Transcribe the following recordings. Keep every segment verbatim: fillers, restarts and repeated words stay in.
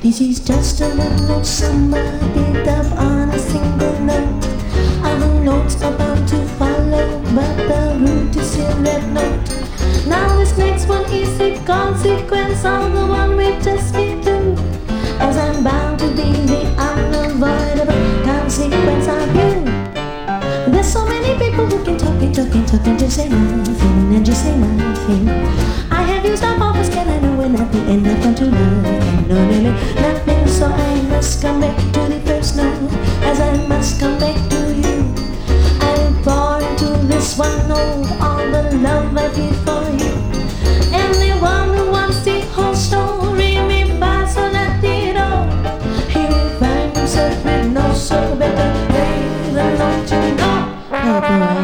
This is just a one-note summer picked up on a single note. Other notes about to follow, but the root is still that note. Now this next one is a consequence of the one we just been through, as I'm bound to be the unavoidable consequence of you. There's so many people who can talk and talk and talk and just say nothing and just say nothing. I have used up all the skin, I know when at the end I've come to nothing, no, really nothing. So I must come back to the first note, as I must come back to you. I'm born to this one note, all the love I feel for you. Anyone who wants the whole story may pass on at it all. He will find himself with no so better way than not to know. Oh boy.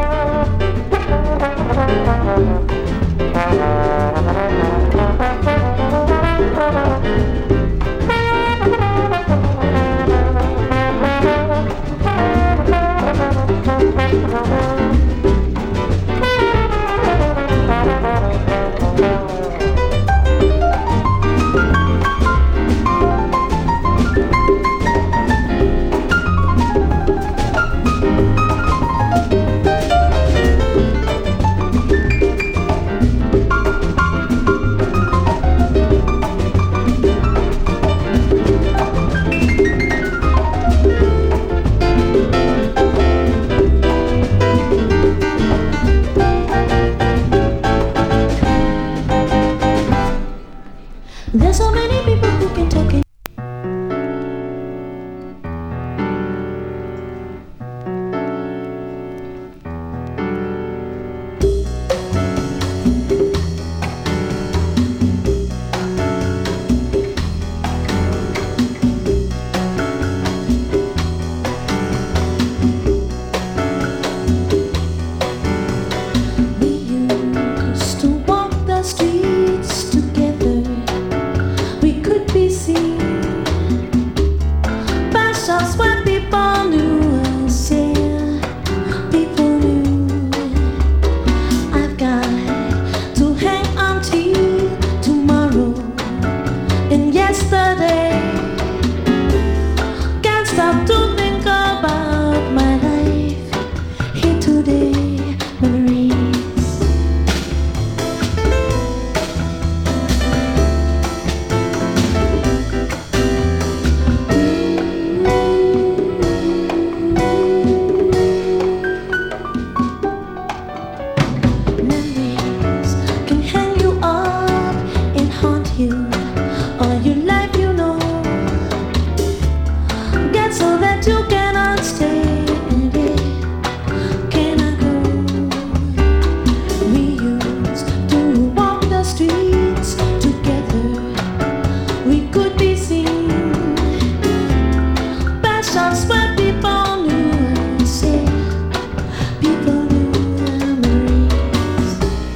There's so many people who can talk and we used to walk the streets together. We could be seen past us where people knew us, yeah, people knew. I've got to hang on till tomorrow and yesterday. Can't stop to think about my life here today. Memories. Memories can hang you up and haunt you all your life, you know. Get so that you cannot stay and it cannot go. We used to walk the streets together. We could be seen past us where people knew us, yeah, people knew. Memories.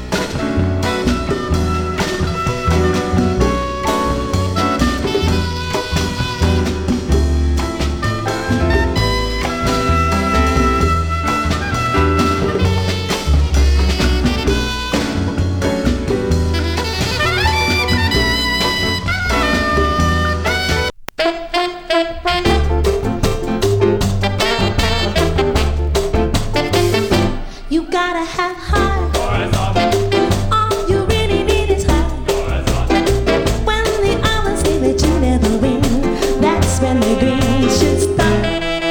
You gotta have heart. All you really need is heart. When the others say that you never win, that's when the green should start.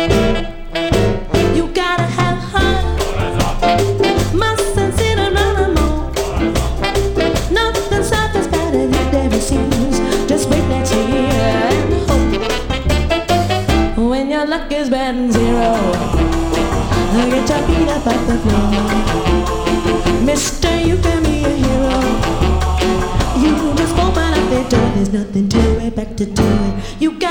You gotta have heart. Mustn't sit around alone. Nothing suffers better than never seems. Just wait that you hear and hope. When your luck is bad and zero, get your feet up off the floor. Mister, you can be a hero. You just open up the door, there's nothing to it, back to do it. You